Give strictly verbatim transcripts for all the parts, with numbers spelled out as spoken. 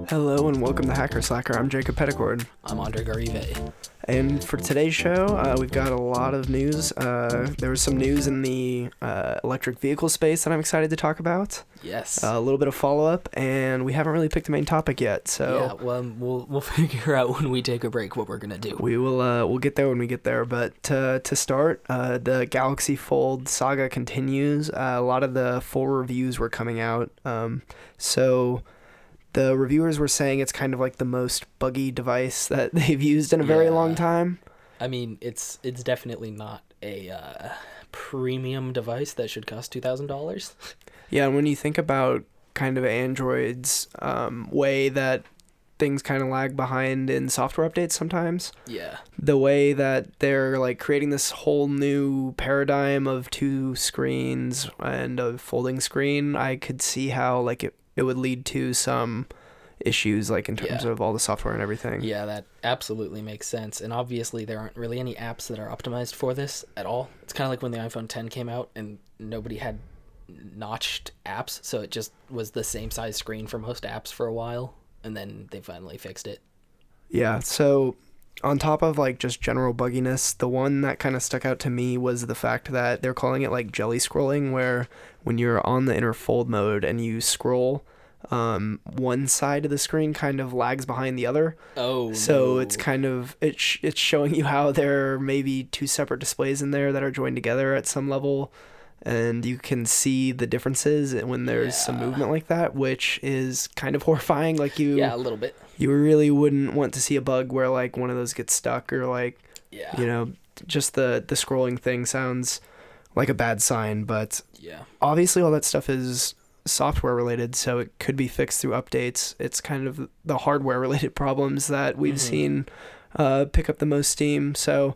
Hello and welcome to Hacker Slacker. I'm Jacob Petticord. I'm Andre Garive. And for today's show, uh, we've got a lot of news. Uh, there was some news in the uh, electric vehicle space that I'm excited to talk about. Yes. Uh, a little bit of follow-up, and we haven't really picked the main topic yet. So yeah, well, we'll we'll figure out when we take a break what we're gonna do. We will uh, we'll get there when we get there. But to to start, uh, the Galaxy Fold saga continues. Uh, a lot of the full reviews were coming out. Um, so. The reviewers were saying it's kind of like the most buggy device that they've used in a very Yeah. long time. I mean, it's it's definitely not a uh, premium device that should cost two thousand dollars. Yeah, and when you think about kind of Android's um, way that things kind of lag behind in software updates sometimes, Yeah. the way that they're like creating this whole new paradigm of two screens and a folding screen, I could see how like it, it would lead to some issues like in terms Yeah. of all the software and everything. Yeah, that absolutely makes sense. And obviously, there aren't really any apps that are optimized for this at all. It's kind of like when the iPhone ten came out and nobody had notched apps, so it just was the same size screen for most apps for a while, and then they finally fixed it. Yeah, so on top of like just general bugginess, the one that kind of stuck out to me was the fact that they're calling it like jelly scrolling, where when you're on the inner fold mode and you scroll, um, one side of the screen kind of lags behind the other. Oh, So no. it's kind of it's sh- it's showing you how there may be two separate displays in there that are joined together at some level, and you can see the differences when there's some Yeah. movement like that, which is kind of horrifying. Like you, Yeah, a little bit. you really wouldn't want to see a bug where like one of those gets stuck or like Yeah. you know just the the scrolling thing sounds like a bad sign, but Yeah. obviously all that stuff is software related, so it could be fixed through updates. It's kind of the hardware related problems that we've Mhm. seen uh, pick up the most steam. So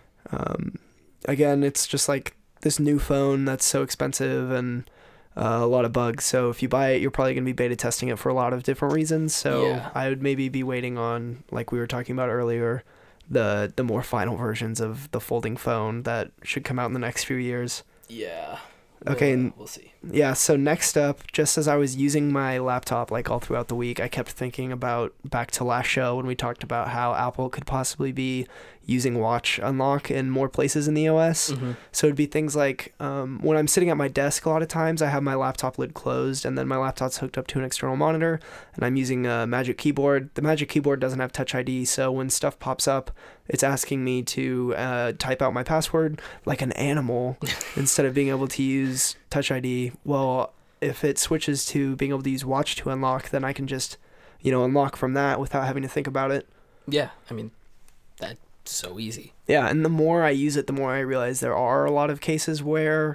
um, again, it's just like this new phone that's so expensive and uh, a lot of bugs. So if you buy it, you're probably going to be beta testing it for a lot of different reasons. So Yeah. I would maybe be waiting on, like we were talking about earlier, the the more final versions of the folding phone that should come out in the next few years. Yeah. Okay, We'll, and- we'll see. Yeah, so next up, just as I was using my laptop like all throughout the week, I kept thinking about back to last show when we talked about how Apple could possibly be using Watch Unlock in more places in the O S. Mhm. So it'd be things like um, when I'm sitting at my desk, a lot of times I have my laptop lid closed and then my laptop's hooked up to an external monitor and I'm using a Magic Keyboard. The Magic Keyboard doesn't have Touch I D, so when stuff pops up, it's asking me to uh, type out my password like an animal instead of being able to use Touch I D. Well, if it switches to being able to use Watch to unlock, then I can just, you know, unlock from that without having to think about it. Yeah, I mean, that's so easy. Yeah, and the more I use it, the more I realize there are a lot of cases where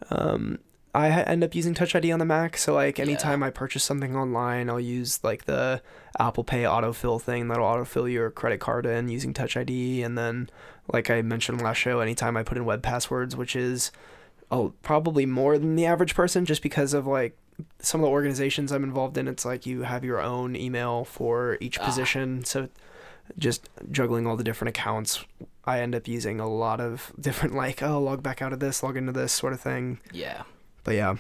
um, I ha- end up using Touch I D on the Mac. So, like, anytime Yeah. I purchase something online, I'll use, like, the Apple Pay autofill thing that'll autofill your credit card in using Touch I D. And then, like I mentioned last show, anytime I put in web passwords, which is oh, probably more than the average person just because of, like, some of the organizations I'm involved in, it's like you have your own email for each Ah. position. So just juggling all the different accounts, I end up using a lot of different, like, oh, log back out of this, log into this sort of thing. Yeah. But yeah.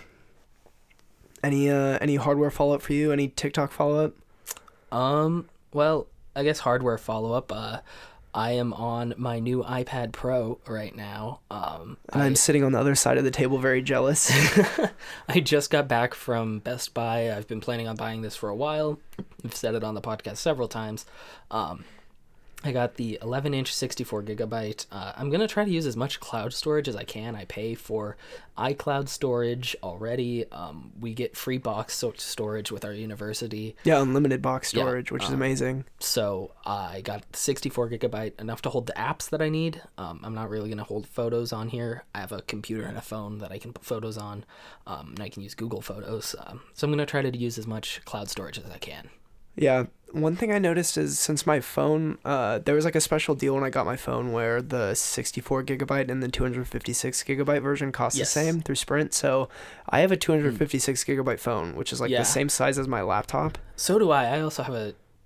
Any uh any hardware follow-up for you? Any TikTok follow-up? Um, well, I guess hardware follow-up. Uh, I am on my new iPad Pro right now. Um, And I, I'm sitting on the other side of the table very jealous. I just got back from Best Buy. I've been planning on buying this for a while. I've said it on the podcast several times. Um, I got the eleven inch sixty-four gigabyte. Uh, I'm going to try to use as much cloud storage as I can. I pay for iCloud storage already. Um, we get free box so- storage with our university. Yeah, unlimited box Yeah, storage, which is um, amazing. So I got sixty-four gigabyte, enough to hold the apps that I need. Um, I'm not really going to hold photos on here. I have a computer and a phone that I can put photos on, um, and I can use Google Photos. Um, so I'm going to try to use as much cloud storage as I can. Yeah, one thing I noticed is since my phone, uh, there was like a special deal when I got my phone where the sixty-four gigabyte and the two hundred fifty-six gigabyte version cost Yes. the same through Sprint. So I have a two hundred fifty-six gigabyte phone, which is like Yeah. the same size as my laptop. So do I. I also have a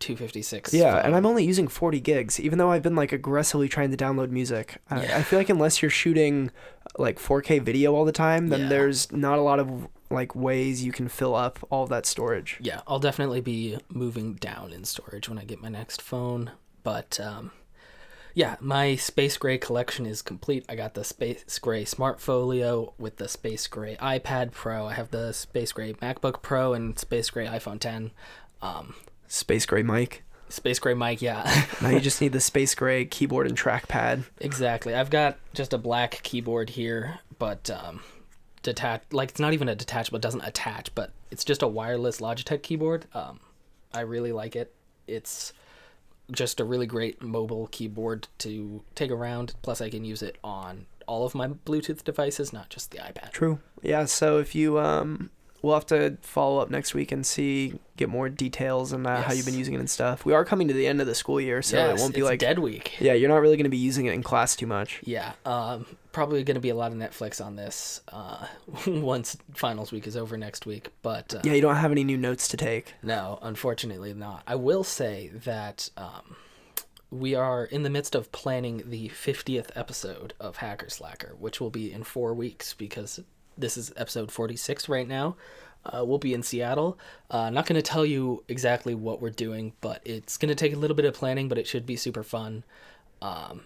two fifty-six. Yeah, phone. and I'm only using forty gigs, even though I've been like aggressively trying to download music. I, Yeah. I feel like unless you're shooting like four K video all the time, then Yeah. there's not a lot of like ways you can fill up all of that storage. Yeah, I'll definitely be moving down in storage when I get my next phone. But um, yeah, my Space Gray collection is complete. I got the Space Gray Smart Folio with the Space Gray iPad Pro. I have the Space Gray MacBook Pro and Space Gray iPhone ten. Um, Space Gray mic. Space Gray mic, yeah. Now you just need the Space Gray keyboard and trackpad. Exactly. I've got just a black keyboard here, but um, detached. Like, it's not even a detachable. It doesn't attach, but it's just a wireless Logitech keyboard. Um, I really like it. It's just a really great mobile keyboard to take around. Plus, I can use it on all of my Bluetooth devices, not just the iPad. True. Yeah, so if you um we'll have to follow up next week and see, get more details on uh, how Yes. you've been using it and stuff. We are coming to the end of the school year, so Yes, it won't be it's like dead week. Yeah, you're not really going to be using it in class too much. Yeah, um, probably going to be a lot of Netflix on this uh, once finals week is over next week. But uh, Yeah, you don't have any new notes to take. no, unfortunately not. I will say that um, we are in the midst of planning the fiftieth episode of Hacker Slacker, which will be in four weeks because this is episode forty-six right now. Uh, we'll be in Seattle. Uh, not going to tell you exactly what we're doing, but it's going to take a little bit of planning, but it should be super fun. Um,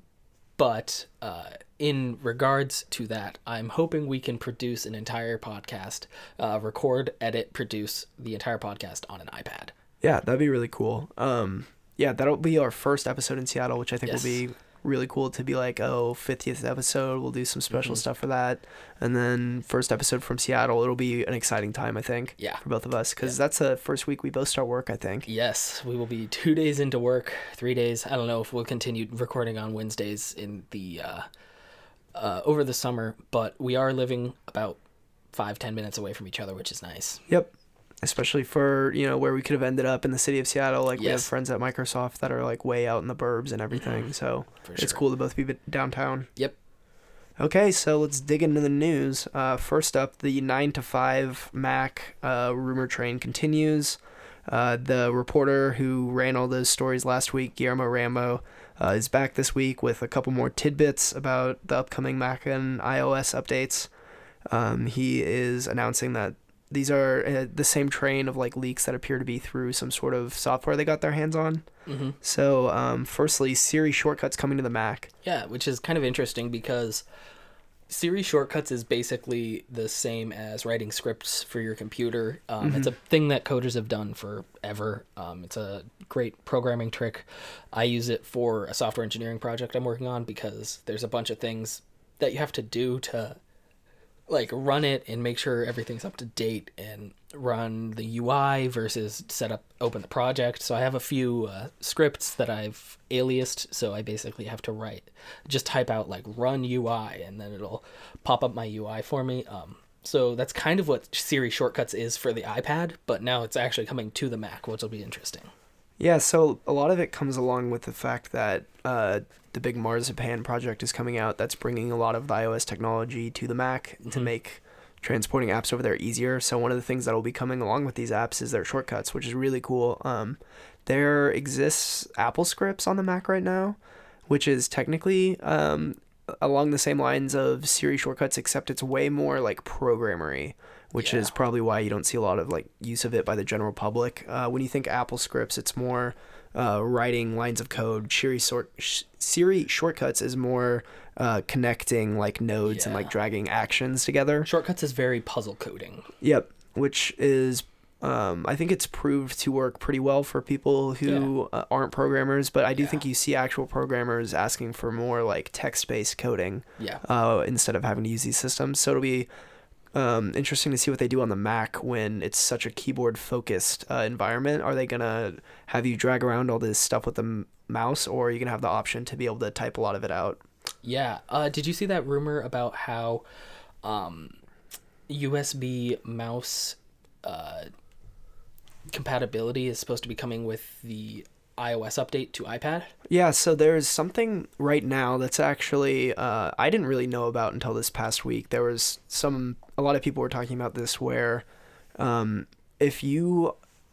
but uh, in regards to that, I'm hoping we can produce an entire podcast, uh, record, edit, produce the entire podcast on an iPad. Yeah, that'd be really cool. Um, yeah, that'll be our first episode in Seattle, which I think Yes. will be really cool to be like, oh, fiftieth episode. We'll do some special Mhm. stuff for that. And then first episode from Seattle, it'll be an exciting time, I think, Yeah. for both of us. Because Yeah. that's the first week we both start work, I think. Yes, we will be two days into work, three days. I don't know if we'll continue recording on Wednesdays in the uh, uh, over the summer, but we are living about five, ten minutes away from each other, which is nice. Yep. Especially for, you know, where we could have ended up in the city of Seattle. Like, we have Yes. friends at Microsoft that are, like, way out in the burbs and everything. So For it's sure. cool to both be downtown. Yep. Okay, so let's dig into the news. Uh, first up, the nine to five Mac uh, rumor train continues. Uh, the reporter who ran all those stories last week, Guillermo Rambo, uh, is back this week with a couple more tidbits about the upcoming Mac and iOS updates. Um, he is announcing that these are uh, the same train of like leaks that appear to be through some sort of software they got their hands on. hmm So, um, firstly, Siri shortcuts coming to the Mac. Yeah, which is kind of interesting because Siri shortcuts is basically the same as writing scripts for your computer. Um, It's a thing that coders have done forever. Um, it's a great programming trick. I use it for a software engineering project I'm working on because there's a bunch of things that you have to do to like run it and make sure everything's up to date and run the U I versus set up open the project. So I have a few uh, scripts that I've aliased, so I basically have to write just type out like run U I and then it'll pop up my U I for me. Um so that's kind of what Siri shortcuts is for the iPad, but now it's actually coming to the Mac, which will be interesting. Yeah, so a lot of it comes along with the fact that uh, the big Marzipan project is coming out that's bringing a lot of the iOS technology to the Mac to Mhm. make transporting apps over there easier. So one of the things that will be coming along with these apps is their shortcuts, which is really cool. Um, there exists Apple scripts on the Mac right now, which is technically um, along the same lines of Siri shortcuts, except it's way more like programmery, which Yeah. is probably why you don't see a lot of like use of it by the general public. Uh, when you think Apple scripts, it's more uh, writing lines of code. Siri sort sh- Siri shortcuts is more uh, connecting like nodes and Yeah. like dragging actions together. Shortcuts is very puzzle coding. Yep, which is um, I think it's proved to work pretty well for people who uh, aren't programmers, but I do Yeah. think you see actual programmers asking for more like text-based coding Yeah. uh, instead of having to use these systems. So it'll be um, interesting to see what they do on the Mac when it's such a keyboard-focused uh, environment. Are they gonna have you drag around all this stuff with the m- mouse, or are you gonna have the option to be able to type a lot of it out? Yeah. Uh, did you see that rumor about how um, U S B mouse uh, compatibility is supposed to be coming with the iOS update to iPad? Yeah, so there's something right now that's actually uh, I didn't really know about until this past week. There was some a lot of people were talking about this where um, if you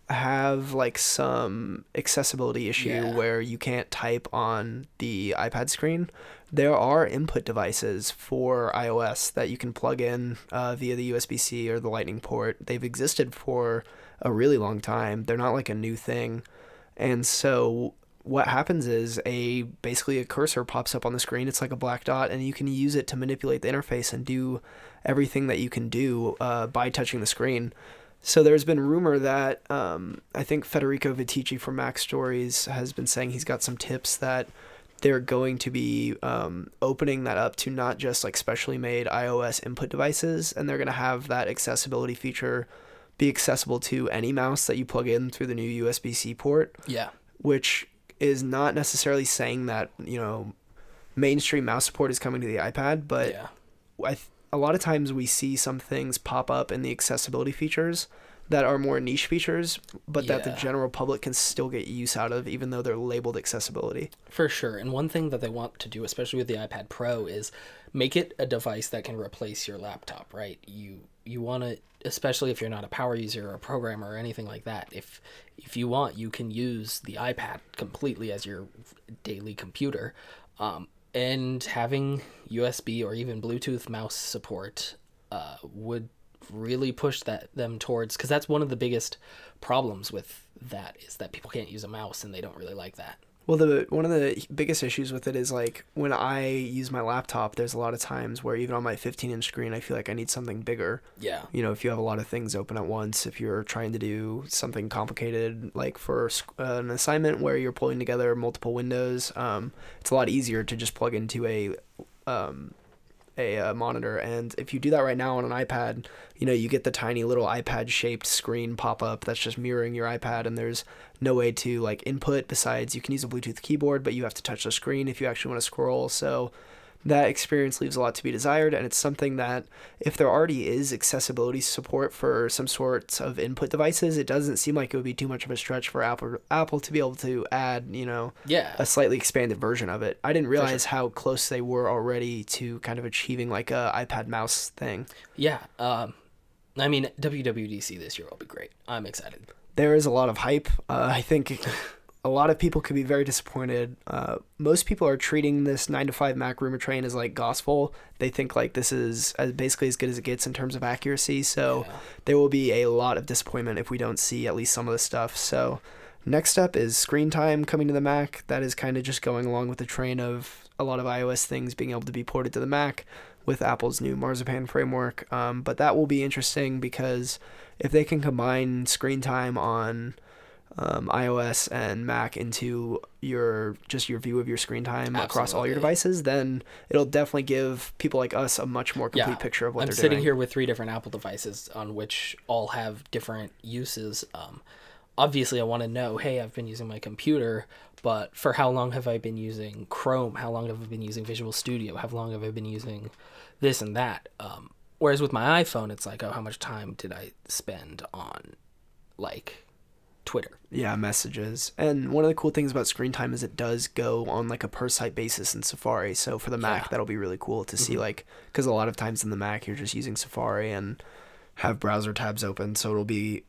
have like some accessibility issue Yeah. where you can't type on the iPad screen, there are input devices for iOS that you can plug in uh, via the U S B-C or the Lightning port. They've existed for a really long time. They're not like a new thing. And so what happens is a basically a cursor pops up on the screen. It's like a black dot, and you can use it to manipulate the interface and do everything that you can do uh, by touching the screen. So there's been rumor that um, I think Federico Vitici from Mac Stories has been saying he's got some tips that they're going to be um, opening that up to not just like specially made iOS input devices, and they're going to have that accessibility feature be accessible to any mouse that you plug in through the new U S B-C port. Yeah. Which is not necessarily saying that, you know, mainstream mouse support is coming to the iPad, but Yeah. I th- a lot of times we see some things pop up in the accessibility features that are more niche features, but that the Yeah. general public can still get use out of, even though they're labeled accessibility. For sure. And one thing that they want to do, especially with the iPad Pro, is make it a device that can replace your laptop, right? You you want to, especially if you're not a power user or a programmer or anything like that, if if you want, you can use the iPad completely as your daily computer. Um, and having U S B or even Bluetooth mouse support uh, would really push that them towards, because that's one of the biggest problems with that, is that people can't use a mouse and they don't really like that. Well, the one of the biggest issues with it is like when I use my laptop, there's a lot of times where even on my fifteen inch screen, I feel like I need something bigger. Yeah. You know, if you have a lot of things open at once, if you're trying to do something complicated, like for uh, an assignment where you're pulling together multiple windows, um, it's a lot easier to just plug into a um, a uh, monitor. And if you do that right now on an iPad, you know, you get the tiny little iPad shaped screen pop up that's just mirroring your iPad, and there's no way to like input besides you can use a Bluetooth keyboard, but you have to touch the screen if you actually want to scroll. So that experience leaves a lot to be desired, and it's something that if there already is accessibility support for some sorts of input devices, it doesn't seem like it would be too much of a stretch for Apple Apple to be able to add, you know, Yeah. a slightly expanded version of it. I didn't realize sure. how close they were already to kind of achieving like a iPad mouse thing. Yeah. Um, I mean, W W D C this year will be great. I'm excited. There is a lot of hype. Uh, I think a lot of people could be very disappointed. Uh, most people are treating this nine to five Mac rumor train as like gospel. They think like this is as basically as good as it gets in terms of accuracy. So Yeah. there will be a lot of disappointment if we don't see at least some of the stuff. So next up is screen time coming to the Mac. That is kind of just going along with the train of a lot of iOS things being able to be ported to the Mac with Apple's new Marzipan framework. Um, but that will be interesting because if they can combine screen time on um, iOS and Mac into your just your view of your screen time across all your Absolutely. devices, then it'll definitely give people like us a much more complete Yeah. picture of what I'm they're sitting doing. here with three different Apple devices on which all have different uses. Um, obviously, I want to know, hey, I've been using my computer, but for how long have I been using Chrome? How long have I been using Visual Studio? How long have I been using this and that? Um, whereas with my iPhone, it's like, oh, how much time did I spend on, like, Twitter? Yeah, messages. And one of the cool things about screen time is it does go on like a per site basis in Safari. So for the Mac, Yeah. that'll be really cool to see, Mhm. like, because a lot of times in the Mac, you're just using Safari and have browser tabs open. So it'll be,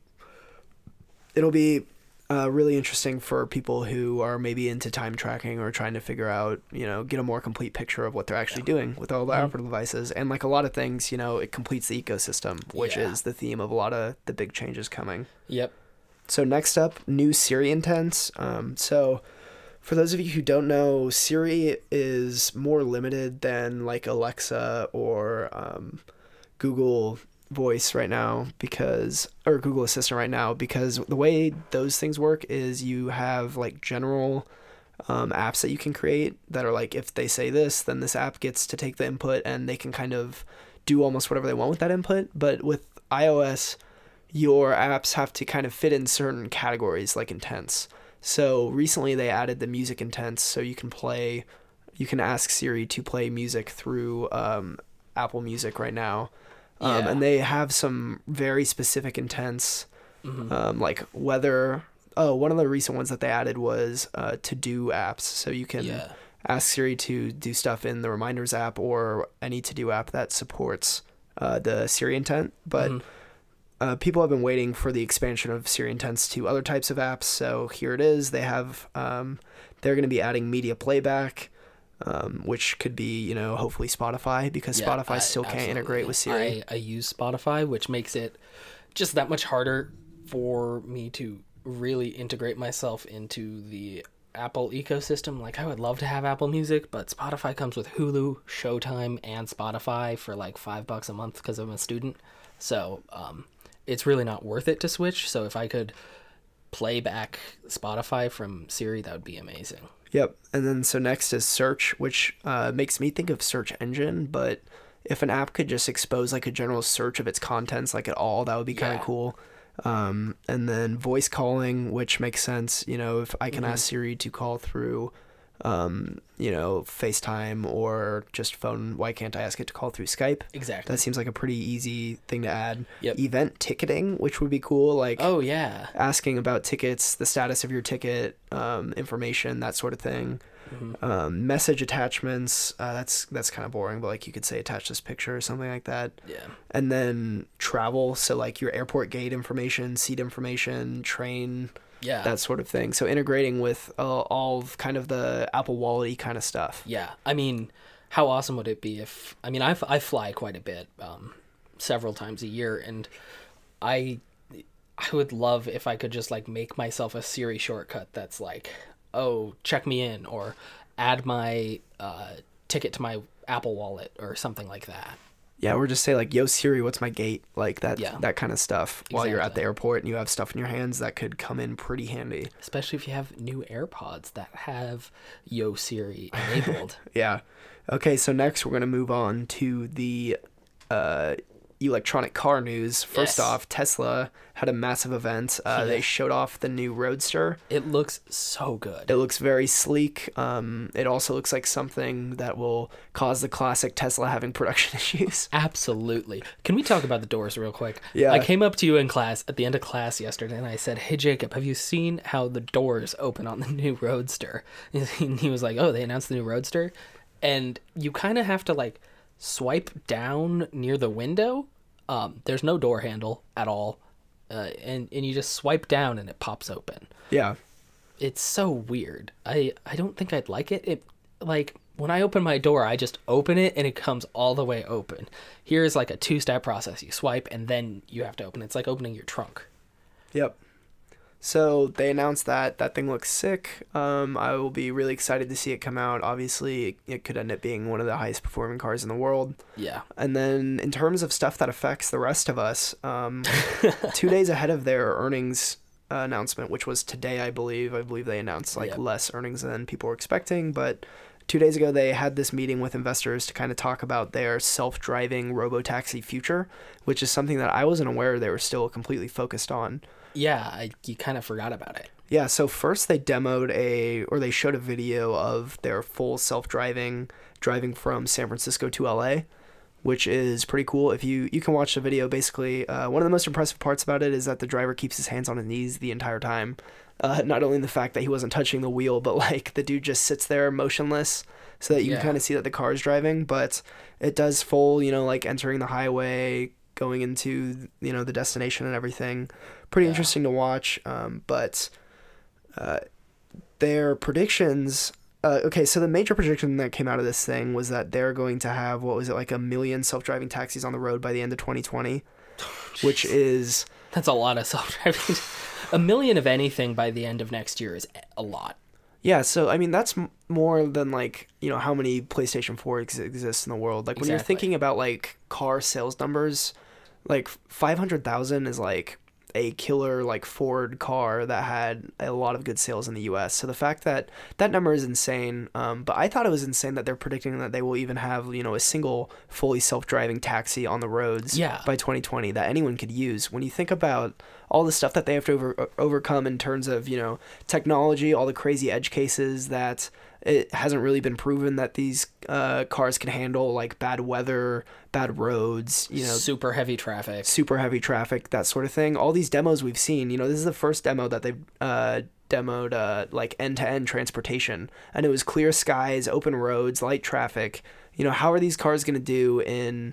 it'll be uh, really interesting for people who are maybe into time tracking or trying to figure out, you know, get a more complete picture of what they're actually Yeah. doing with all the Mhm. Apple devices. And like a lot of things, you know, it completes the ecosystem, which Yeah. is the theme of a lot of the big changes coming. Yep. So next up, new Siri intents. Um, so for those of you who don't know, Siri is more limited than like Alexa or um, Google Voice right now because, or Google Assistant right now, because the way those things work is you have like general um, apps that you can create that are like, if they say this, then this app gets to take the input and they can kind of do almost whatever they want with that input. But with iOS, your apps have to kind of fit in certain categories like intents. So recently they added the music intents, so you can play, you can ask Siri to play music through um, Apple Music right now. Um, Yeah. and they have some very specific intents, Mhm. um, like whether, oh, one of the recent ones that they added was uh, to-do apps. So you can Yeah. ask Siri to do stuff in the Reminders app or any to-do app that supports uh, the Siri intent. But Mhm. uh, people have been waiting for the expansion of Siri Intense to other types of apps. So here it is. They have, um, they're going to be adding media playback, um, which could be, you know, hopefully Spotify, because Yeah, Spotify I- still can't absolutely. integrate with Siri. I, I use Spotify, which makes it just that much harder for me to really integrate myself into the Apple ecosystem. Like, I would love to have Apple Music, but Spotify comes with Hulu, Showtime, and Spotify for like five bucks a month because I'm a student. So um, it's really not worth it to switch. So if I could play back Spotify from Siri, that would be amazing. Yep. And then so next is search, which uh, makes me think of search engine, but if an app could just expose like a general search of its contents like at all, that would be kind of Yeah. cool. Um, and then voice calling, which makes sense. You know, if I can Mhm. ask Siri to call through, um, you know, FaceTime or just phone, why can't I ask it to call through Skype? Exactly. That seems like a pretty easy thing to add. Yep. Event ticketing, which would be cool. Like Oh, yeah. asking about tickets, the status of your ticket, um, information, that sort of thing. Mhm. Um, message attachments, uh, that's that's kind of boring, but like you could say attach this picture or something like that. Yeah. And then travel, so like your airport gate information, seat information, train, Yeah. that sort of thing. So integrating with uh, all of kind of the Apple Wallet kind of stuff. Yeah, I mean, how awesome would it be if, I mean, I, f- I fly quite a bit, um, several times a year, and I I would love if I could just like make myself a Siri shortcut that's like, oh, check me in, or add my uh, ticket to my Apple Wallet or something like that. Yeah, or just say like, "Yo Siri, what's my gate?" Like that Yeah. that kind of stuff. While you're at Exactly. the airport and you have stuff in your hands, that could come in pretty handy. Especially if you have new AirPods that have Yo Siri enabled. Yeah. Okay, so next we're going to move on to the uh, electronic car news. First Yes. off, Tesla had a massive event. Uh, Yeah. They showed off the new Roadster. It looks so good. It looks very sleek. Um, it also looks like something that will cause the classic Tesla having production issues. Absolutely. Can we talk about the doors real quick? Yeah. I came up to you in class at the end of class yesterday and I said, "Hey Jacob, have you seen how the doors open on the new Roadster?" And he was like, "Oh, they announced the new Roadster?" And you kind of have to like swipe down near the window. Um, there's no door handle at all. Uh, and, and you just swipe down and it pops open. Yeah. It's so weird. I, I don't think I'd like it. It like when I open my door, I just open it and it comes all the way open. Here's like a two-step process. You swipe and then you have to open it. It's like opening your trunk. Yep. So they announced that that thing looks sick. Um, I will be really excited to see it come out. Obviously, it, it could end up being one of the highest performing cars in the world. Yeah. And then in terms of stuff that affects the rest of us, um, two days ahead of their earnings uh, announcement, which was today, I believe. I believe they announced like Yep. less earnings than people were expecting, but two days ago they had this meeting with investors to kind of talk about their self-driving robotaxi future, which is something that I wasn't aware they were still completely focused on. Yeah, I, you kind of forgot about it. Yeah, so first they demoed a, or they showed a video of their full self-driving, driving from San Francisco to L A, which is pretty cool. If you, you can watch the video, basically, uh, one of the most impressive parts about it is that the driver keeps his hands on his knees the entire time. Uh, not only the fact that he wasn't touching the wheel, but like the dude just sits there motionless so that you Yeah. can kind of see that the car is driving, but it does full, you know, like entering the highway, going into, you know, the destination and everything. Pretty Yeah. interesting to watch, um, but uh, their predictions... Uh, okay, so the major prediction that came out of this thing was that they're going to have, what was it, like a million self-driving taxis on the road by the end of twenty twenty, which is... That's a lot of self-driving. A million of anything by the end of next year is a lot. Yeah, so I mean that's m- more than like, you know, how many PlayStation four ex- exists in the world. Like when you're Exactly. thinking about like car sales numbers, like five hundred thousand is like a killer like Ford car that had a lot of good sales in the U S. So the fact that that number is insane, um, but I thought it was insane that they're predicting that they will even have, you know, a single fully self-driving taxi on the roads Yeah. by twenty twenty that anyone could use. When you think about all the stuff that they have to over, overcome in terms of, you know, technology, all the crazy edge cases that it hasn't really been proven that these uh, cars can handle, like bad weather, bad roads, you know, Super heavy traffic. super heavy traffic, that sort of thing. All these demos we've seen, you know, this is the first demo that they've uh, demoed uh, like end-to-end transportation, and it was clear skies, open roads, light traffic. You know, how are these cars going to do in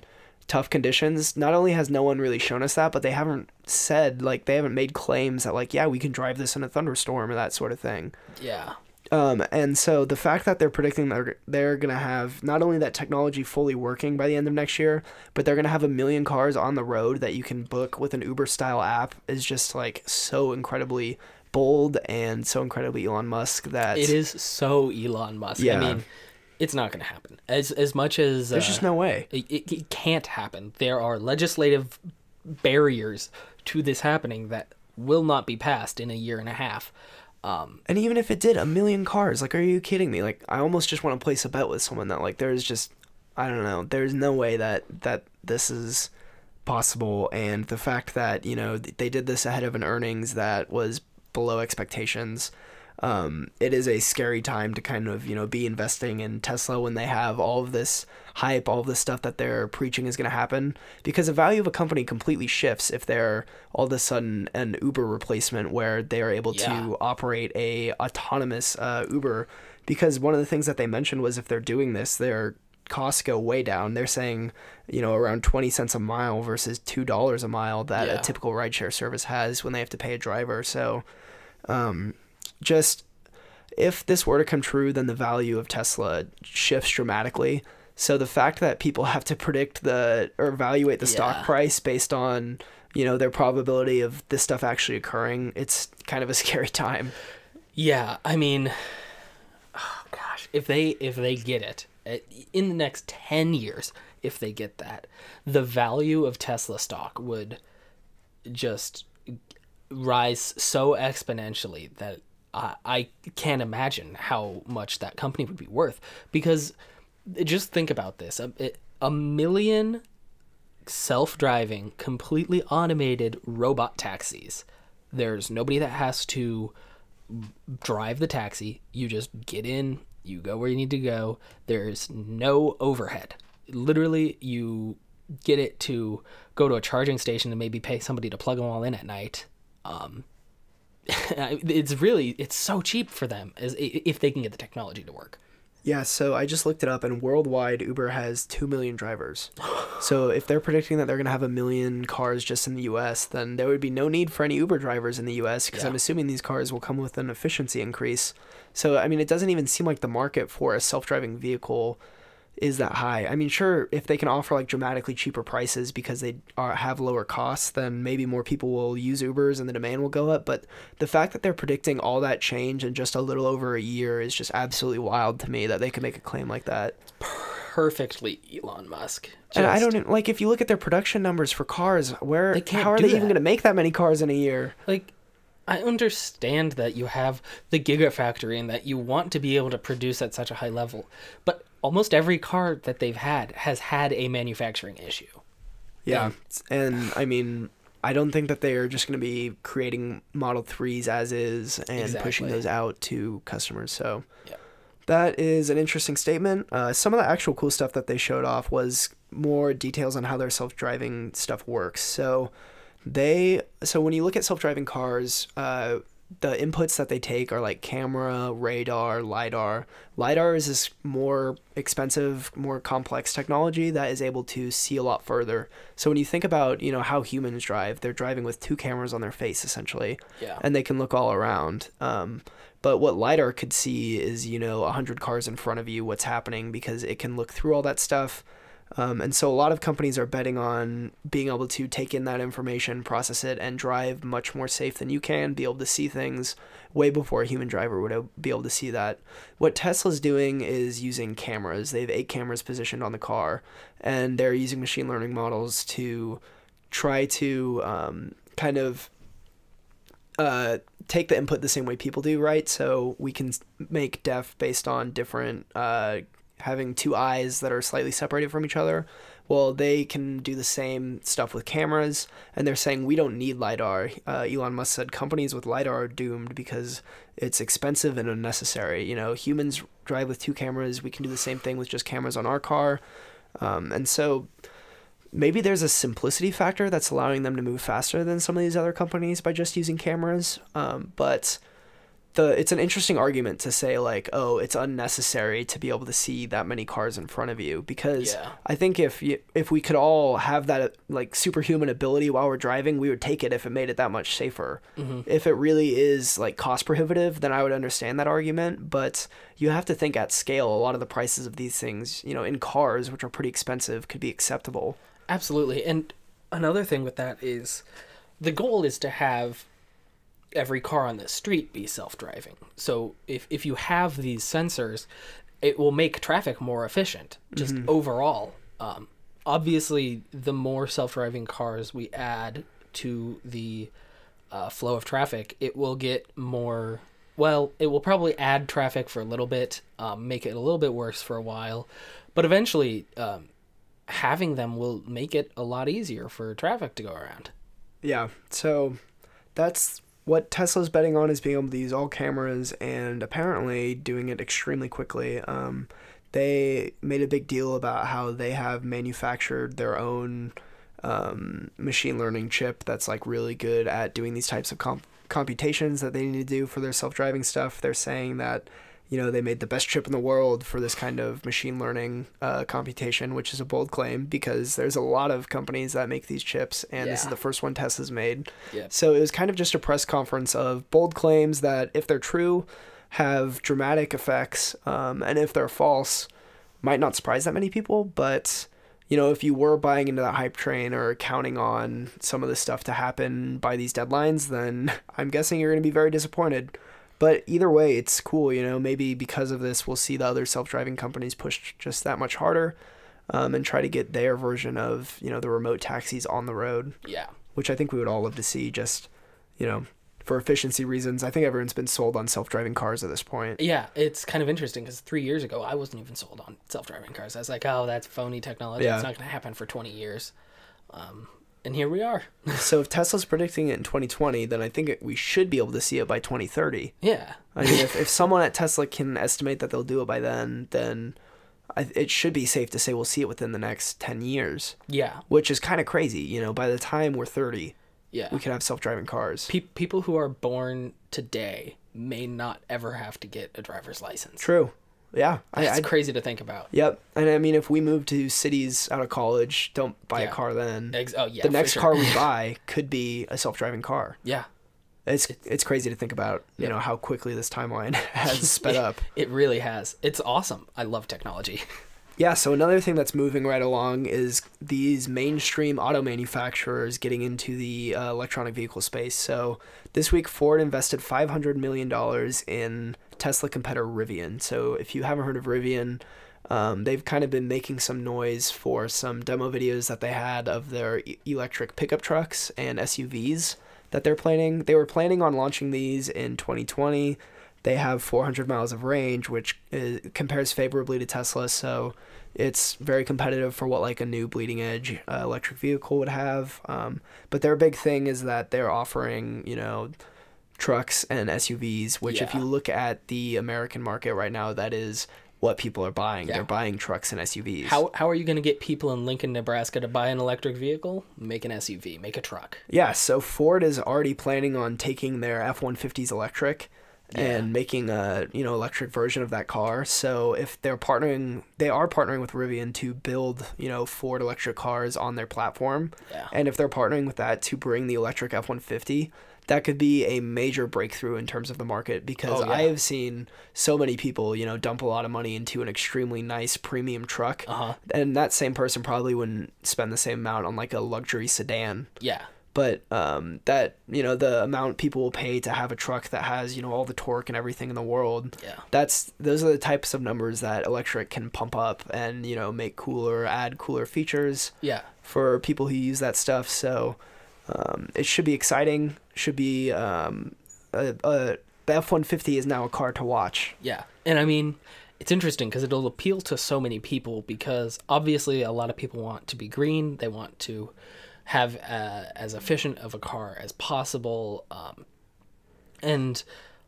tough conditions. Not only has no one really shown us that, but they haven't said, like, they haven't made claims that, like, yeah, we can drive this in a thunderstorm or that sort of thing. Yeah. Um, and so the fact that they're predicting they're, they're going to have not only that technology fully working by the end of next year, but they're going to have a million cars on the road that you can book with an Uber-style app is just, like, so incredibly bold and so incredibly Elon Musk that... It is so Elon Musk. Yeah. I mean, it's not going to happen. As as much as... There's uh, just no way. It, it, it can't happen. There are legislative barriers to this happening that will not be passed in a year and a half. Um, and even if it did, a million cars, like, are you kidding me? Like, I almost just want to place a bet with someone that, like, there's just, I don't know, there's no way that, that this is possible. And the fact that, you know, they did this ahead of an earnings that was below expectations, um, it is a scary time to kind of, you know, be investing in Tesla when they have all of this hype, all of this stuff that they're preaching is going to happen, because the value of a company completely shifts if they're all of a sudden an Uber replacement where they are able Yeah. to operate a autonomous uh, Uber. Because one of the things that they mentioned was if they're doing this, their costs go way down. They're saying, you know, around twenty cents a mile versus two dollars a mile that Yeah. a typical rideshare service has when they have to pay a driver. So, um, just if this were to come true, then the value of Tesla shifts dramatically. So the fact that people have to predict the or evaluate the Yeah. stock price based on, you know, their probability of this stuff actually occurring, it's kind of a scary time. yeah, I mean, oh gosh, if they if they get it uh, in the next ten years, if they get that, the value of Tesla stock would just rise so exponentially that I, I can't imagine how much that company would be worth. Because just think about this: a, a million self-driving, completely automated robot taxis. There's nobody that has to drive the taxi. You just get in, you go where you need to go. There's no overhead. Literally, you get it to go to a charging station and maybe pay somebody to plug them all in at night. Um, it's really, it's so cheap for them as if they can get the technology to work. Yeah, so I just looked it up, and worldwide, Uber has two million drivers. So if they're predicting that they're going to have a million cars just in the U S, then there would be no need for any Uber drivers in the U S, because Yeah. I'm assuming these cars will come with an efficiency increase. So, I mean, it doesn't even seem like the market for a self-driving vehicle is that high. I mean, sure, if they can offer like dramatically cheaper prices because they are, have lower costs, then maybe more people will use Ubers and the demand will go up. But the fact that they're predicting all that change in just a little over a year is just absolutely wild to me that they could make a claim like that. Perfectly Elon Musk. And I Just- don't even, like, if you look at their production numbers for cars, where They can't how are do they even that. going to make that many cars in a year? like I understand that you have the Gigafactory and that you want to be able to produce at such a high level, but almost every car that they've had has had a manufacturing issue. Yeah, and I mean, I don't think that they're just going to be creating Model threes as is and pushing Exactly. those out to customers. So Yeah. that is an interesting statement. Uh, some of the actual cool stuff that they showed off was more details on how their self-driving stuff works. So they, so when you look at self-driving cars, uh, the inputs that they take are like camera, radar, LiDAR. LiDAR is this more expensive, more complex technology that is able to see a lot further. So when you think about, you know, how humans drive, they're driving with two cameras on their face essentially, Yeah. and they can look all around. Um, but what LiDAR could see is, you know, one hundred cars in front of you, what's happening, because it can look through all that stuff. Um, and so a lot of companies are betting on being able to take in that information, process it, and drive much more safe than you can, be able to see things way before a human driver would be able to see that. What Tesla's doing is using cameras. They have eight cameras positioned on the car, and they're using machine learning models to try to um, kind of uh, take the input the same way people do, right? So we can make deaf based on different uh, having two eyes that are slightly separated from each other. Well, they can do the same stuff with cameras, and they're saying we don't need LiDAR. Uh, Elon Musk said companies with LiDAR are doomed because it's expensive and unnecessary. You know, humans drive with two cameras. We can do the same thing with just cameras on our car. Um, and so maybe there's a simplicity factor that's allowing them to move faster than some of these other companies by just using cameras. Um, but the it's an interesting argument to say like, oh, it's unnecessary to be able to see that many cars in front of you, because Yeah. I think if you, if we could all have that like superhuman ability while we're driving, we would take it if it made it that much safer. Mm-hmm. If it really is like cost prohibitive, then I would understand that argument, but you have to think at scale. A lot of the prices of these things, you know, in cars, which are pretty expensive, could be acceptable. Absolutely. And another thing with that is the goal is to have every car on the street be self-driving. So if, if you have these sensors, it will make traffic more efficient, just mm-hmm. overall. Um, obviously, the more self-driving cars we add to the uh, flow of traffic, it will get more... Well, it will probably add traffic for a little bit, um, make it a little bit worse for a while. But eventually, um, having them will make it a lot easier for traffic to go around. Yeah, so that's... what Tesla's betting on, is being able to use all cameras, and apparently doing it extremely quickly. Um, they made a big deal about how they have manufactured their own um, machine learning chip that's like really good at doing these types of comp- computations that they need to do for their self-driving stuff. They're saying that, you know, they made the best chip in the world for this kind of machine learning uh, computation, which is a bold claim because there's a lot of companies that make these chips, and yeah. this is the first one Tesla's made. Yep. So it was kind of just a press conference of bold claims that, if they're true, have dramatic effects, um, and if they're false, might not surprise that many people. But, you know, if you were buying into that hype train or counting on some of this stuff to happen by these deadlines, then I'm guessing you're going to be very disappointed. But either way, it's cool, you know, maybe because of this, we'll see the other self-driving companies push just that much harder um, and try to get their version of, you know, the remote taxis on the road. Yeah. Which I think we would all love to see, just, you know, for efficiency reasons. I think everyone's been sold on self-driving cars at this point. Yeah, it's kind of interesting because three years ago, I wasn't even sold on self-driving cars. I was like, oh, that's phony technology. Yeah. It's not going to happen for twenty years. Um And here we are. So if Tesla's predicting it in twenty twenty, then I think it, we should be able to see it by twenty thirty. Yeah. I mean, if, if someone at Tesla can estimate that they'll do it by then, then I, it should be safe to say we'll see it within the next ten years. Yeah. Which is kind of crazy. You know, by the time we're thirty, yeah, we could have self-driving cars. Pe- people who are born today may not ever have to get a driver's license. True. Yeah. That's I, crazy to think about. Yep. And I mean, if we move to cities out of college, don't buy yeah. a car then. Ex- oh, yeah, the next sure. car we buy could be a self-driving car. Yeah. It's it's, it's crazy to think about, you yeah. know, how quickly this timeline has sped it, up. It really has. It's awesome. I love technology. Yeah, so another thing that's moving right along is these mainstream auto manufacturers getting into the uh, electronic vehicle space. So this week, Ford invested five hundred million dollars in Tesla competitor Rivian. So if you haven't heard of Rivian, um, they've kind of been making some noise for some demo videos that they had of their e- electric pickup trucks and S U Vs that they're planning. They were planning on launching these in twenty twenty. They have four hundred miles of range, which is, compares favorably to Tesla, so it's very competitive for what like a new bleeding edge uh, electric vehicle would have. Um, but their big thing is that they're offering, you know, trucks and S U Vs, which yeah. if you look at the American market right now, that is what people are buying. Yeah. They're buying trucks and S U Vs. How how are you going to get people in Lincoln, Nebraska to buy an electric vehicle? Make an S U V, make a truck. Yeah, so Ford is already planning on taking their F one fifties electric yeah. and making a, you know, electric version of that car. So if they're partnering, they are partnering with Rivian to build, you know, Ford electric cars on their platform. Yeah. And if they're partnering with that to bring the electric F one fifty, that could be a major breakthrough in terms of the market, because oh, yeah. I have seen so many people, you know, dump a lot of money into an extremely nice premium truck. Uh-huh. And that same person probably wouldn't spend the same amount on like a luxury sedan. Yeah. But um, that, you know, the amount people will pay to have a truck that has, you know, all the torque and everything in the world. Yeah. That's those are the types of numbers that electric can pump up and, you know, make cooler, add cooler features. Yeah. For people who use that stuff. So um, it should be exciting. Should be um, a, a, the F one fifty is now a car to watch. Yeah. And I mean, it's interesting because it'll appeal to so many people, because obviously a lot of people want to be green. They want to have uh, as efficient of a car as possible. Um, and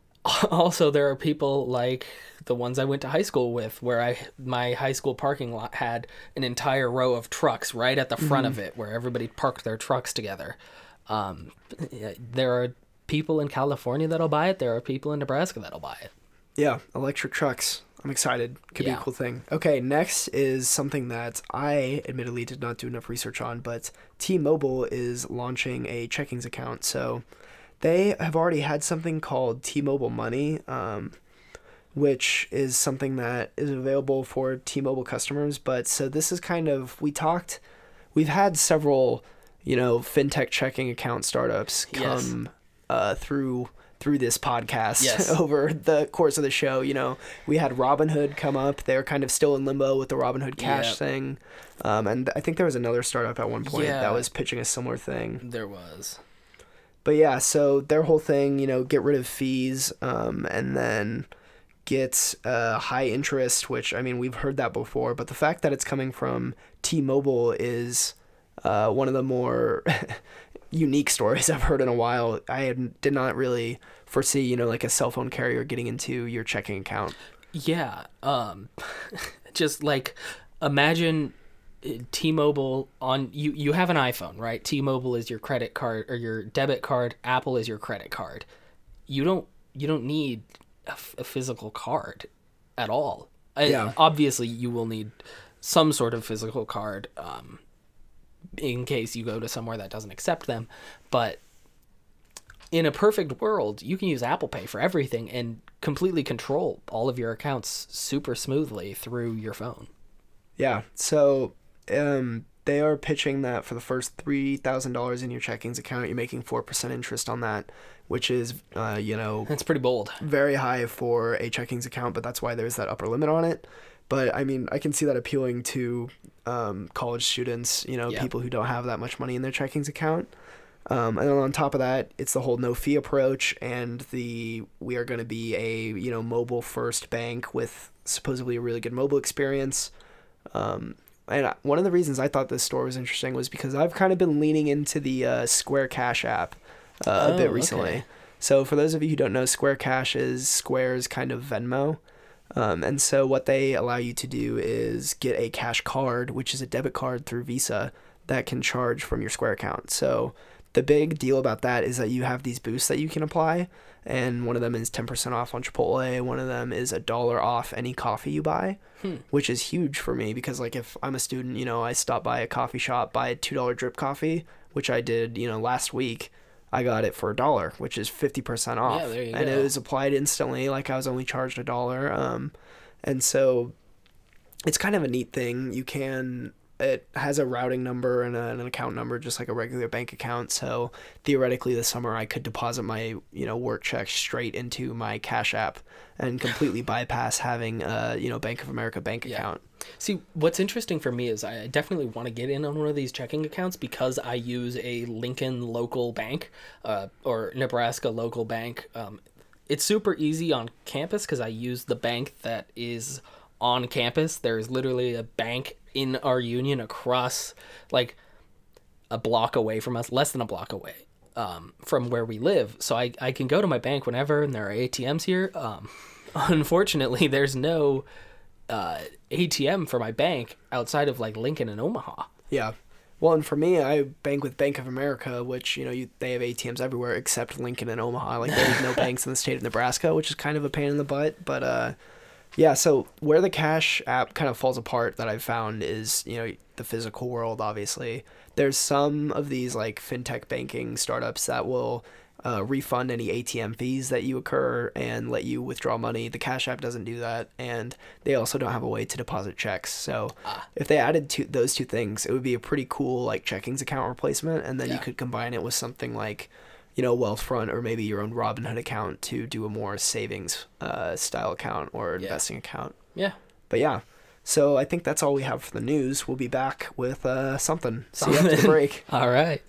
also there are people like the ones I went to high school with, where I my high school parking lot had an entire row of trucks right at the front mm-hmm. of it, where everybody parked their trucks together. Um, there are people in California that'll buy it. There are people in Nebraska that'll buy it. Yeah, electric trucks. I'm excited. Could Yeah. be a cool thing. Okay, next is something that I admittedly did not do enough research on, but T-Mobile is launching a checkings account. So they have already had something called T-Mobile Money, um, which is something that is available for T-Mobile customers. But so this is kind of, we talked, we've had several, you know, fintech checking account startups come Yes. uh, through through this podcast Yes. over the course of the show. You know, we had Robinhood come up. They're kind of still in limbo with the Robinhood Cash Yep. thing. Um, and I think there was another startup at one point Yeah. that was pitching a similar thing. There was. But yeah, so their whole thing, you know, get rid of fees, um, and then get uh, high interest, which, I mean, we've heard that before. But the fact that it's coming from T-Mobile is uh, one of the more unique stories I've heard in a while. I had, did not really foresee, you know, like a cell phone carrier getting into your checking account. Yeah. Um, just like imagine uh, T-Mobile on you. You have an iPhone, right? T-Mobile is your credit card or your debit card. Apple is your credit card. You don't. You don't need a, f- a physical card at all. I- Yeah. Obviously, you will need some sort of physical card. Um, in case you go to somewhere that doesn't accept them. But in a perfect world, you can use Apple Pay for everything and completely control all of your accounts super smoothly through your phone. Yeah, so um, they are pitching that for the first three thousand dollars in your checkings account, you're making four percent interest on that, which is, uh, you know, That's pretty bold. very high for a checkings account, but that's why there's that upper limit on it. But I mean, I can see that appealing to um, college students, you know, Yeah. people who don't have that much money in their checkings account. Um, and then on top of that, it's the whole no fee approach, and the we are going to be a you know mobile first bank with supposedly a really good mobile experience. Um, and I- one of the reasons I thought this store was interesting was because I've kind of been leaning into the uh, Square Cash app uh, a Oh, bit recently. okay. So for those of you who don't know, Square Cash is Square's kind of Venmo. Um, and so what they allow you to do is get a cash card, which is a debit card through Visa that can charge from your Square account. So the big deal about that is that you have these boosts that you can apply, and one of them is ten percent off on Chipotle. One of them is a dollar off any coffee you buy, Hmm. which is huge for me because, like, if I'm a student, you know, I stop by a coffee shop, buy a two dollar drip coffee, which I did, you know, last week. I got it for a dollar, which is fifty percent off. Yeah, there you and go. it was applied instantly, like I was only charged a dollar. Um, and so it's kind of a neat thing. You can, it has a routing number and a, an account number, just like a regular bank account. So theoretically this summer I could deposit my, you know, work check straight into my Cash App and completely bypass having a, you know, Bank of America bank Yeah. account. See, what's interesting for me is I definitely want to get in on one of these checking accounts because I use a Lincoln local bank uh, or Nebraska local bank. Um, it's super easy on campus because I use the bank that is on campus. There's literally a bank in our union across like a block away from us, less than a block away um, from where we live. So I, I can go to my bank whenever, and there are A T Ms here. Um, unfortunately, there's no uh, A T M for my bank outside of like Lincoln and Omaha. Yeah. Well, and for me, I bank with Bank of America, which, you know, you, they have A T Ms everywhere except Lincoln and Omaha. Like, there's no banks in the state of Nebraska, which is kind of a pain in the butt. But, uh, yeah, so where the Cash App kind of falls apart that I've found is, you know, the physical world, obviously. There's some of these, like, fintech banking startups that will uh, refund any A T M fees that you incur and let you withdraw money. The Cash App doesn't do that, and they also don't have a way to deposit checks. So Ah. if they added two, those two things, it would be a pretty cool, like, checkings account replacement, and then you Yeah. could combine it with something like, you know, Wealthfront or maybe your own Robinhood account to do a more savings uh, style account or Yeah. investing account. Yeah. But yeah, so I think that's all we have for the news. We'll be back with uh, something. See you Something. after the break. All right.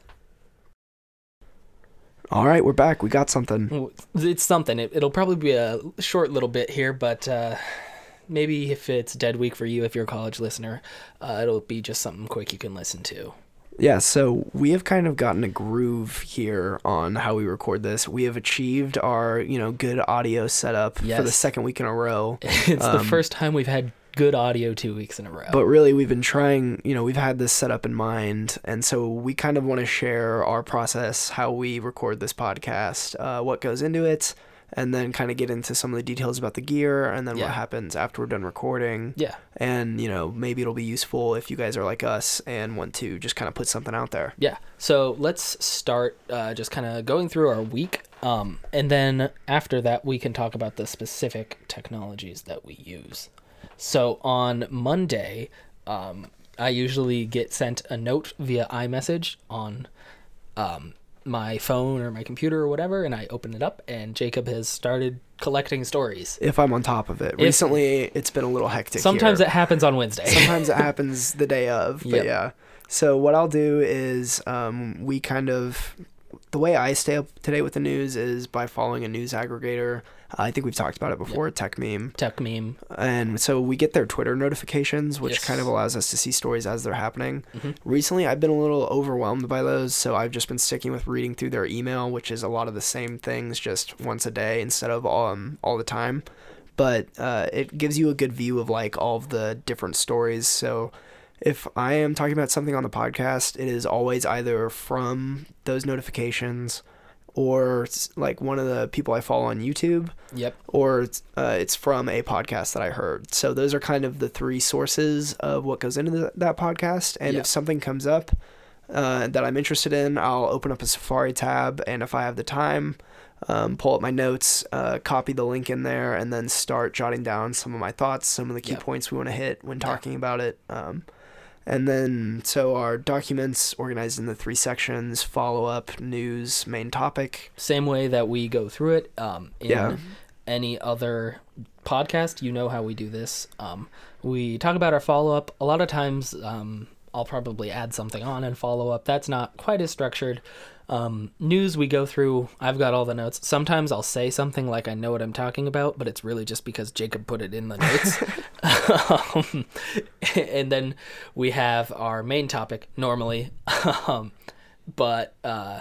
All right, we're back. We got something. It's something. It, it'll probably be a short little bit here, but uh, maybe if it's dead week for you, if you're a college listener, uh, it'll be just something quick you can listen to. Yeah, so we have kind of gotten a groove here on how we record this. We have achieved our, you know, good audio setup for the Yes. second week in a row. It's the Um, first time we've had good audio two weeks in a row. But really, we've been trying, you know, we've had this set up in mind. And so we kind of want to share our process, how we record this podcast, uh, what goes into it, and then kind of get into some of the details about the gear and then Yeah. what happens after we're done recording. Yeah. And, you know, maybe it'll be useful if you guys are like us and want to just kind of put something out there. Yeah. So let's start uh, just kind of going through our week. Um, and then after that, we can talk about the specific technologies that we use. So on Monday, um, I usually get sent a note via iMessage on um, my phone or my computer or whatever, and I open it up, and Jacob has started collecting stories. If I'm on top of it. If- Recently, it's been a little hectic Sometimes here. it happens on Wednesday. Sometimes it happens the day of, but Yep. yeah. So what I'll do is um, we kind of, the way I stay up to date with the news is by following a news aggregator. I think we've talked about it before, Yep. Tech Meme. Tech Meme. And so we get their Twitter notifications, which Yes. kind of allows us to see stories as they're happening. Mhm. Recently, I've been a little overwhelmed by those, so I've just been sticking with reading through their email, which is a lot of the same things, just once a day instead of um, all the time. But uh, it gives you a good view of like all of the different stories. So if I am talking about something on the podcast, it is always either from those notifications or it's like one of the people I follow on YouTube, Yep. or it's, uh, it's from a podcast that I heard. So those are kind of the three sources of what goes into the, that podcast. And Yeah. if something comes up uh, that I'm interested in, I'll open up a Safari tab, and if I have the time, um, pull up my notes, uh, copy the link in there, and then start jotting down some of my thoughts, some of the key Yep. points we want to hit when talking about it. Um, and then, so our documents organized into three sections: follow-up, news, main topic. Same way that we go through it um, in Yeah. any other podcast. You know how we do this. Um, we talk about our follow-up. A lot of times um, I'll probably add something on and follow up. That's not quite as structured. Um, news we go through, I've got all the notes. Sometimes I'll say something like I know what I'm talking about, but it's really just because Jacob put it in the notes. um, and then we have our main topic normally. um, but uh,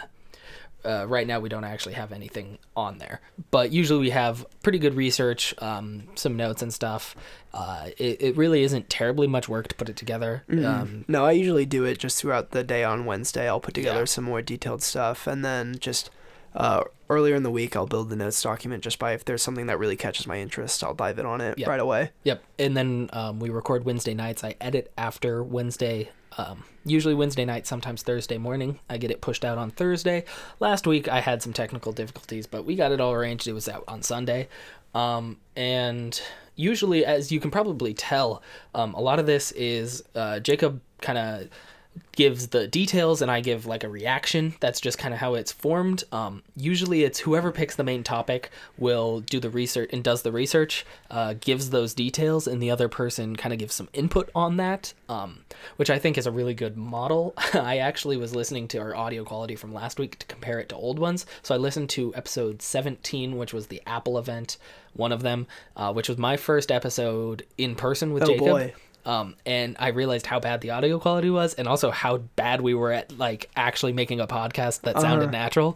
uh, right now we don't actually have anything on there. But usually we have pretty good research, um, some notes and stuff. Uh, it, it really isn't terribly much work to put it together. Um, No, I usually do it just throughout the day on Wednesday. I'll put together Yeah. some more detailed stuff, and then just uh, earlier in the week, I'll build the notes document just by if there's something that really catches my interest, I'll dive in on it Yeah. right away. Yep. And then um, we record Wednesday nights. I edit after Wednesday, um, usually Wednesday night, sometimes Thursday morning. I get it pushed out on Thursday. Last week I had some technical difficulties, but we got it all arranged. It was out on Sunday. Um, and usually, as you can probably tell, um, a lot of this is uh, Jacob kind of gives the details and I give like a reaction. That's just kind of how it's formed. Um, usually it's whoever picks the main topic will do the research and does the research, uh, gives those details, and the other person kind of gives some input on that, um, which I think is a really good model. I actually was listening to our audio quality from last week to compare it to old ones. So I listened to episode seventeen, which was the Apple event, one of them, uh, which was my first episode in person with Oh, Jacob. boy. Um, and I realized how bad the audio quality was, and also how bad we were at like actually making a podcast that sounded Uh-huh. natural.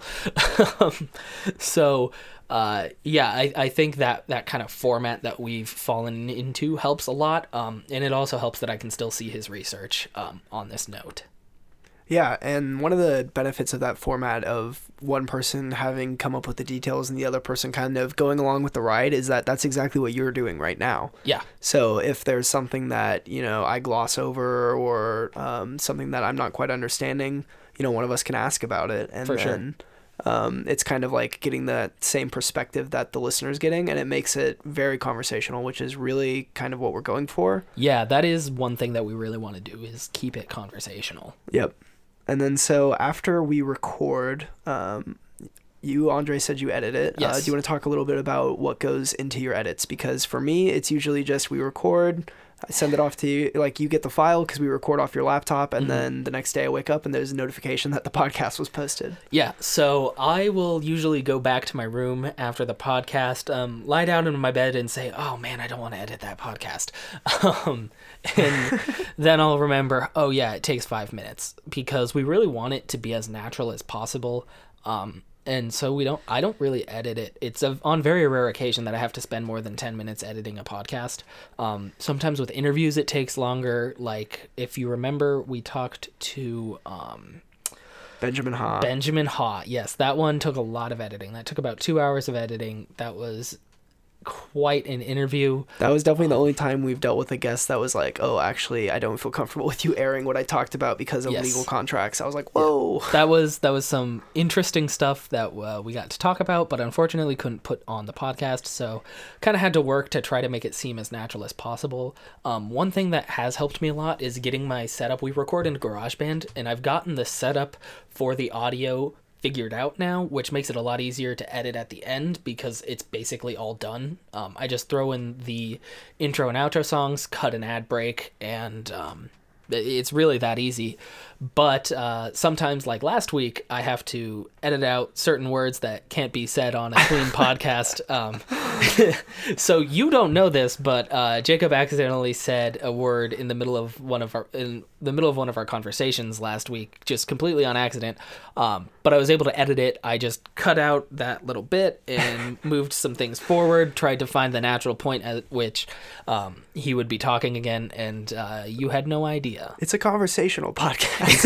um, so, uh, yeah, I, I think that that kind of format that we've fallen into helps a lot. Um, and it also helps that I can still see his research, um, on this note. Yeah, and one of the benefits of that format of one person having come up with the details and the other person kind of going along with the ride is that that's exactly what you're doing right now. Yeah. So if there's something that, you know, I gloss over or um, something that I'm not quite understanding, you know, one of us can ask about it. And For sure. then um, it's kind of like getting that same perspective that the listener's getting, and it makes it very conversational, which is really kind of what we're going for. Yeah, that is one thing that we really want to do is keep it conversational. Yep. And then so after we record, um, you, Andre, said you edit it. Yes. Uh, do you want to talk a little bit about what goes into your edits? Because for me, it's usually just we record, I send it off to you, like you get the file because we record off your laptop, and Mm-hmm. then the next day I wake up and there's a notification that the podcast was posted. Yeah, so I will usually go back to my room after the podcast, um, lie down in my bed and say, oh man, I don't want to edit that podcast. Um, and then I'll remember, oh yeah, it takes five minutes because we really want it to be as natural as possible. Um, and so we don't I don't really edit it. It's a, on very rare occasion that I have to spend more than ten minutes editing a podcast. Um, sometimes with interviews it takes longer. Like if you remember, we talked to um, Benjamin Ha. Benjamin Ha. Yes, that one took a lot of editing. That took about two hours of editing. That was quite an interview. That was definitely the only time we've dealt with a guest that was like, oh, actually, I don't feel comfortable with you airing what I talked about because of Yes. legal contracts. I was like, whoa. Yeah. That was that was some interesting stuff that uh, we got to talk about, but unfortunately couldn't put on the podcast. So kind of had to work to try to make it seem as natural as possible. Um, one thing that has helped me a lot is getting my setup. We record in GarageBand, and I've gotten the setup for the audio figured out now, which makes it a lot easier to edit at the end because it's basically all done. Um, I just throw in the intro and outro songs, cut an ad break, and um, it's really that easy. But uh, sometimes, like last week, I have to edit out certain words that can't be said on a clean podcast. Um, so you don't know this, but uh, Jacob accidentally said a word in the middle of one of our in the middle of one of our conversations last week, just completely on accident. Um, but I was able to edit it. I just cut out that little bit and moved some things forward. Tried to find the natural point at which um, he would be talking again, and uh, you had no idea. It's a conversational podcast.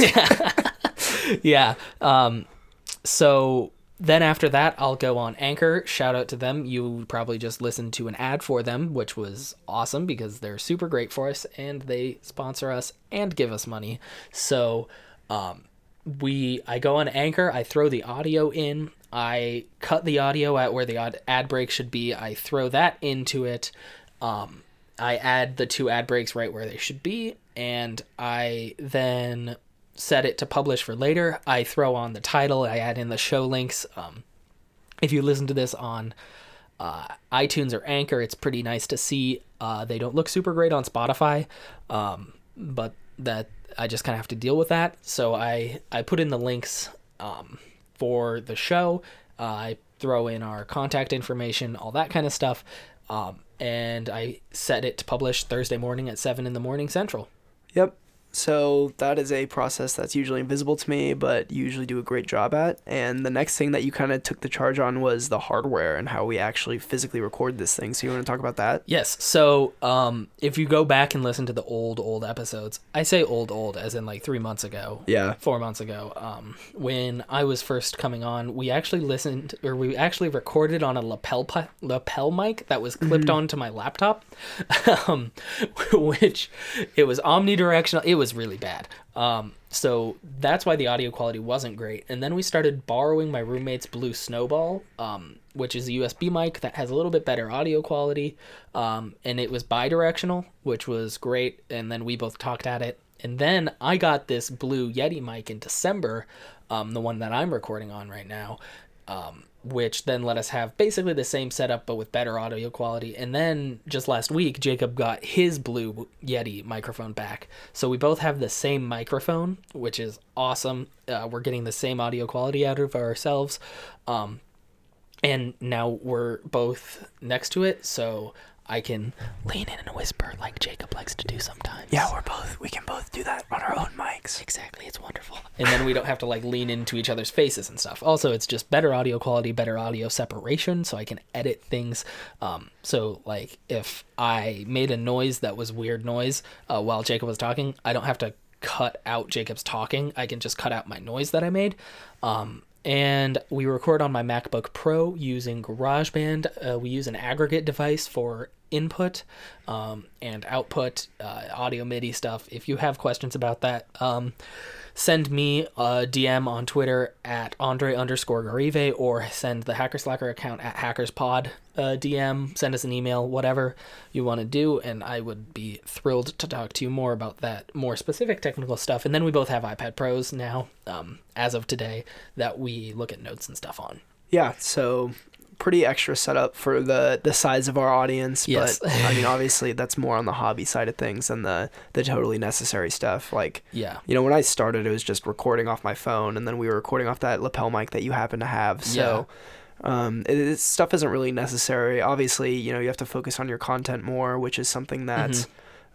Yeah. Um, so then after that, I'll go on Anchor. Shout out to them. You probably just listened to an ad for them, which was awesome because they're super great for us and they sponsor us and give us money. So um, we, I go on Anchor. I throw the audio in. I cut the audio at where the ad, ad break should be. I throw that into it. Um, I add the two ad breaks right where they should be. And I then set it to publish for later. I throw on the title. I add in the show links. Um, if you listen to this on uh, iTunes or Anchor, it's pretty nice to see. Uh, they don't look super great on Spotify, um, but that I just kind of have to deal with that. So I, I put in the links um, for the show. Uh, I throw in our contact information, all that kind of stuff. Um, and I set it to publish Thursday morning at seven in the morning Central. Yep. So that is a process that's usually invisible to me, but you usually do a great job at. And the next thing that you kind of took the charge on was the hardware and how we actually physically record this thing. So you want to talk about that? Yes. So um, if you go back and listen to the old, old episodes, I say old, old as in like three months ago. Yeah. Four months ago. Um, when I was first coming on, we actually listened or we actually recorded on a lapel pi- lapel mic that was clipped mm-hmm. onto my laptop, um, which it was omnidirectional. It was really bad. Um, so that's why the audio quality wasn't great. And then we started borrowing my roommate's Blue Snowball, um, which is a U S B mic that has a little bit better audio quality. Um, and it was bi-directional, which was great. And then we both talked at it. And then I got this Blue Yeti mic in December, um, the one that I'm recording on right now, um, which then let us have basically the same setup but with better audio quality. And then just last week, Jacob got his Blue Yeti microphone back. So we both have the same microphone, which is awesome. Uh, we're getting the same audio quality out of ourselves. Um, and now we're both next to it, so I can lean in and whisper like Jacob likes to do sometimes. Yeah, we're both, we can both do that on our own mics. Exactly, it's wonderful. And then we don't have to like lean into each other's faces and stuff. Also, it's just better audio quality, better audio separation, so I can edit things. Um, so like if I made a noise that was weird noise uh, while Jacob was talking, I don't have to cut out Jacob's talking. I can just cut out my noise that I made. Um, And we record on my MacBook Pro using GarageBand. Uh, we use an aggregate device for input um, and output, uh, audio MIDI stuff. If you have questions about that, um, send me a D M on Twitter at Andre underscore Garive, or send the Hacker Slacker account at HackersPod uh, D M. Send us an email, whatever you want to do, and I would be thrilled to talk to you more about that more specific technical stuff. And then we both have iPad Pros now, um, as of today, that we look at notes and stuff on. Yeah, so pretty extra setup for the the size of our audience. Yes. But I mean, obviously that's more on the hobby side of things than the the totally necessary stuff. Like, yeah, you know, when I started, it was just recording off my phone, and then we were recording off that lapel mic that you happen to have. So yeah. um it, it, stuff isn't really necessary. Obviously, you know, you have to focus on your content more, which is something that mm-hmm.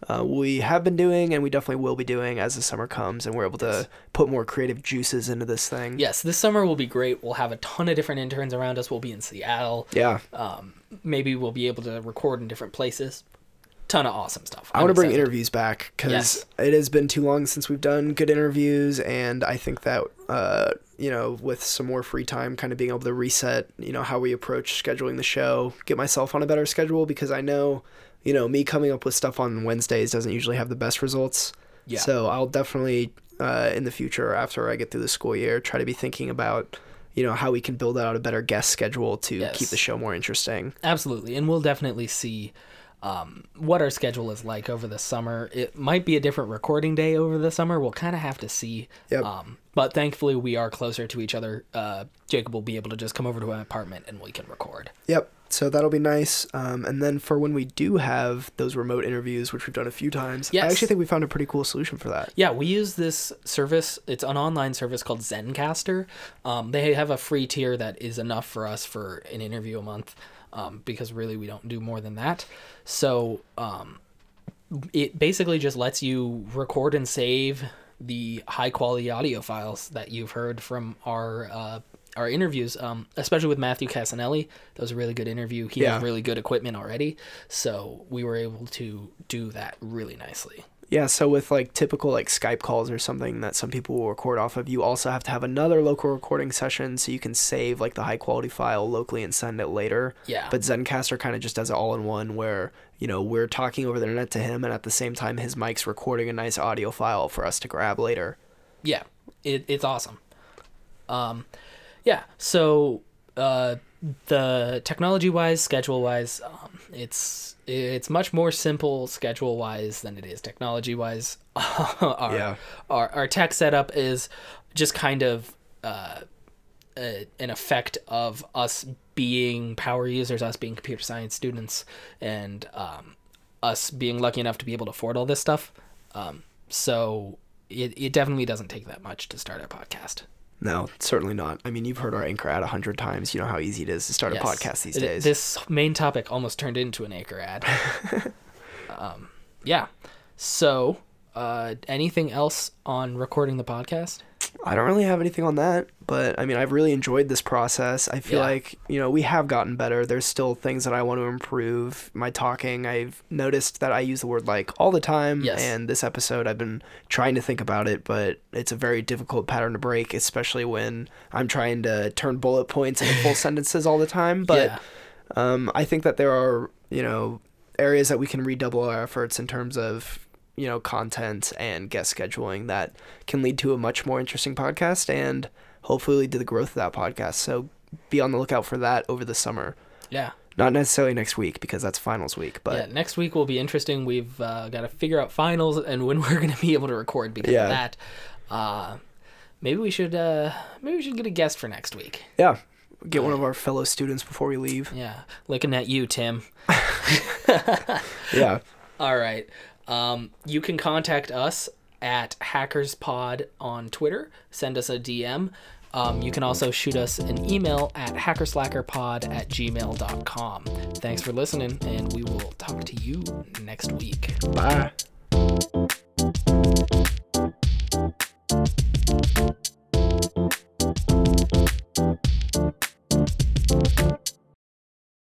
uh, we have been doing and we definitely will be doing as the summer comes and we're able to Yes. put more creative juices into this thing. Yes, this summer will be great. We'll have a ton of different interns around us. We'll be in Seattle. Yeah. Um, maybe we'll be able to record in different places. Ton of awesome stuff. I want to bring excited. interviews back because Yes. it has been too long since we've done good interviews, and I think that uh, you know, with some more free time, kind of being able to reset, you know, how we approach scheduling the show, get myself on a better schedule because I know, you know, me coming up with stuff on Wednesdays doesn't usually have the best results. Yeah. So I'll definitely uh, in the future, after I get through the school year, try to be thinking about, you know, how we can build out a better guest schedule to Yes. keep the show more interesting. Absolutely, and we'll definitely see um, what our schedule is like over the summer. It might be a different recording day over the summer. We'll kind of have to see. Yep. Um, but thankfully, we are closer to each other. Uh, Jacob will be able to just come over to my apartment and we can record. Yep. So that'll be nice. Um, and then for when we do have those remote interviews, which we've done a few times, Yes. I actually think we found a pretty cool solution for that. Yeah, we use this service. It's an online service called Zencaster. Um, they have a free tier that is enough for us for an interview a month, um, because really we don't do more than that. So um, it basically just lets you record and save the high quality audio files that you've heard from our uh, our interviews, um, especially with Matthew Casanelli. That was a really good interview. He Yeah. has really good equipment already, so we were able to do that really nicely. Yeah, so with like typical like Skype calls or something that some people will record off of, you also have to have another local recording session so you can save like the high quality file locally and send it later. Yeah. But Zencaster kind of just does it all in one where, you know, we're talking over the internet to him and at the same time his mic's recording a nice audio file for us to grab later. Yeah, it, it's awesome. Um, yeah, so uh, the technology-wise, schedule-wise, um, it's it's much more simple schedule-wise than it is technology-wise. our, Yeah. our our tech setup is just kind of uh, a, an effect of us being power users, us being computer science students, and um, us being lucky enough to be able to afford all this stuff. Um, so it, it definitely doesn't take that much to start a podcast. No, certainly not. I mean, you've heard our Anchor ad a hundred times. You know how easy it is to start Yes. a podcast these It- days. This main topic almost turned into an Anchor ad. um, yeah. So, uh, anything else on recording the podcast? I don't really have anything on that, but I mean, I've really enjoyed this process. I feel Yeah. like, you know, we have gotten better. There's still things that I want to improve. My talking, I've noticed that I use the word like all the time. Yes. And this episode, I've been trying to think about it, but it's a very difficult pattern to break, especially when I'm trying to turn bullet points into full sentences all the time. But yeah. um, I think that there are, you know, areas that we can redouble our efforts in terms of, you know, content and guest scheduling that can lead to a much more interesting podcast and hopefully lead to the growth of that podcast. So be on the lookout for that over the summer. Yeah. Not necessarily next week because that's finals week, but yeah, next week will be interesting. We've uh, got to figure out finals and when we're going to be able to record because Yeah. of that. Uh, maybe we should uh, maybe we should get a guest for next week. yeah, get one of our fellow students before we leave. Yeah, looking at you, Tim. Yeah. All right. Um, you can contact us at HackersPod on Twitter. Send us a D M. Um, you can also shoot us an email at hackerslackerpod at gmail dot com. Thanks for listening, and we will talk to you next week. Bye.